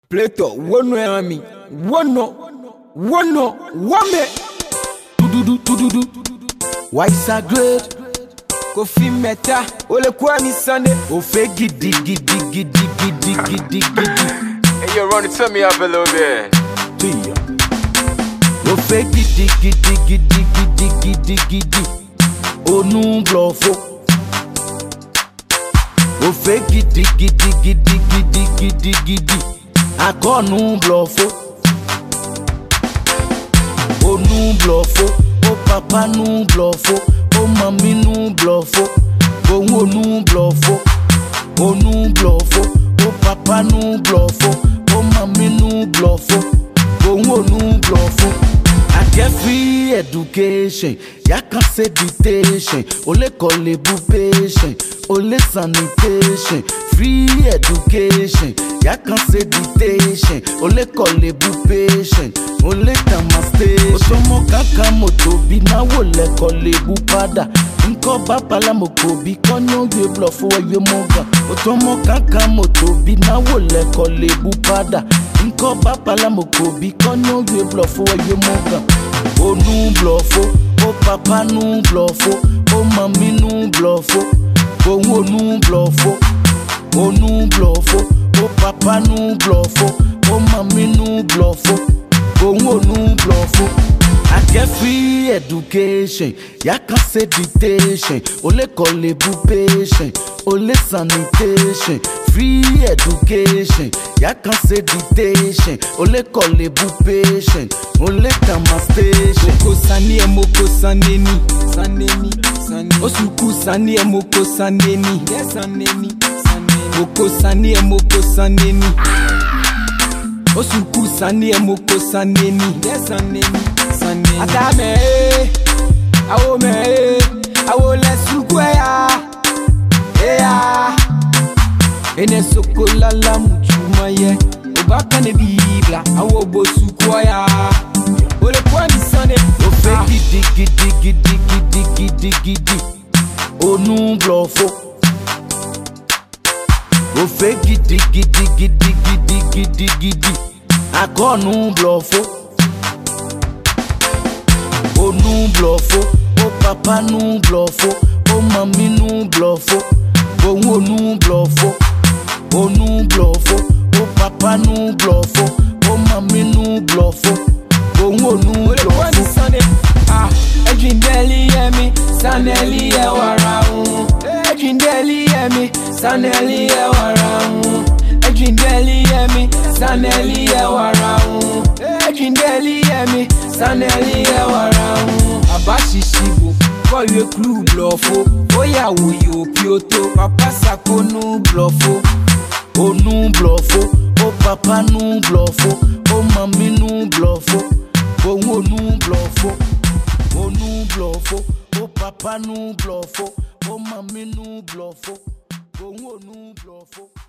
Plato, one me, one me. Do. Why so great? Kofi Meta, ole kwani Sunday. Ofe gidi. Hey, yo, Ronnie, turn me up a little bit. Ofe gidi. Onu blofo. Ofe gidi. Akonu blofo. Onu blofo. O papa nu blofo. O mami nu blofo. O nu blofo. O nu blofo. O papa nu blofo. O mami nu blofo. O nu blofo. I get free education. Ya can say dictation. Ole call patient. Ole sanitation. Free education. Ya can say dictation. Ole call patient. Ole kama station. Otomo kaka motobi na wole call pada. Nko bapala mokobi konyo ye bluff wa ye moga. Otomo kaka motobi na wole call pada. Nko bapala mokobi konyo ye bluff wa ye moga. O nu bluffo, o papa nu bluffo, o mami nu bluffo, o nu bluffo, o nu bluffo, o papa nu bluffo, o mami nu bluffo, o nu bluffo. I get free education, ya can say dictation, ole call patient, ole sanitation. Free education, ya can say dictation, ole call patient, ole kama station. Moko sani moko saneni. Osuku sani moko saneni. Moko sani moko saneni. Osuku sani moko saneni. Adame, awo lesuku ya. Ene sokola la muchuma ye. Obaka ne bibla, awo bosuku ya. Ole kwani Sunday. Ofe gidi. Onu blofo. Ofe gidi. Akonu blofo. Onu blofo. O papa nu blofo. O mami nu blofo. O nu blofo. O nu blofo. O papa nu blofo. O mami nu blofo. O nu blofo. Ejindeli yemi, saneli ye waraun. Ejindeli yemi, saneli ye waraun. Ejindeli yemi, saneli ye waraun. Ejindeli yemi, saneli ye waraun. Abashishibo, koye klu blofo. Oya wuyo pioto, papa sakonu blofo. O nu blofo, o papa nu blofo, o mami nu blofo, o nu blofo. O nu blofo, o papa nu blofo, o mami nu blofo, o nu blofo.